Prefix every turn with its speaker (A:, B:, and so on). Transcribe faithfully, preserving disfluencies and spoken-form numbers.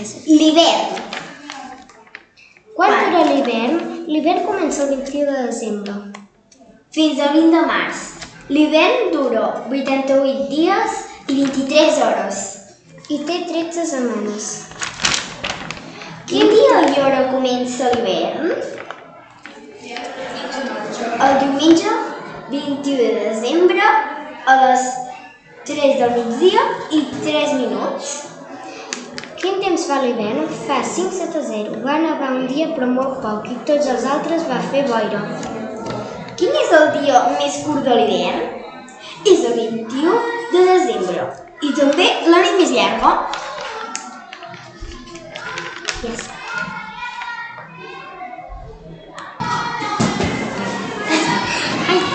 A: L'hivern.
B: Quan dura l'hivern? L'hivern comença el vint-i-u de desembre.
A: Fins al vint de març. L'hivern dura vuitanta-vuit dies i vint-i-tres hores.
B: I té tretze setmanes.
A: Quin dia i hora comença l'hivern? El diumenge vint-i-u de desembre a les tres del migdia i tres minuts.
B: Quin temps fa l'hivern? Fa cinc sota zero. Va nevar un dia però molt poc i tots els altres va fer boira.
A: Quin és el dia més curt de l'hivern? És el vint-i-u de desembre i també la nit més llarga.